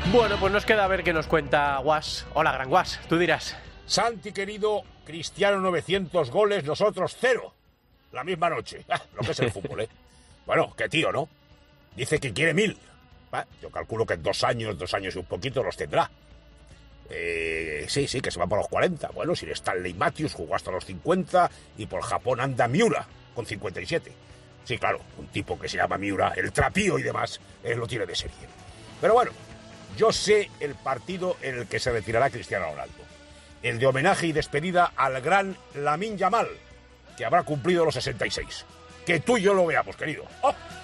Bueno, pues nos queda a ver qué nos cuenta Guas. Hola, gran Guas, tú dirás. Santi, querido, Cristiano 900 goles, nosotros 0. La misma noche. Lo que es el fútbol, ¿eh? Bueno, qué tío, ¿no? Dice que quiere 1000. Yo calculo que en 2 años y un poquito los tendrá. Sí, que se va por los 40. Bueno, si Stanley Matthews jugó hasta los 50 y por Japón anda Miura con 57. Sí, claro, un tipo que se llama Miura, el trapío y demás, lo tiene de serie. Pero bueno, yo sé el partido en el que se retirará Cristiano Ronaldo. El de homenaje y despedida al gran Lamine Yamal, que habrá cumplido los 66. Que tú y yo lo veamos, querido. ¡Oh!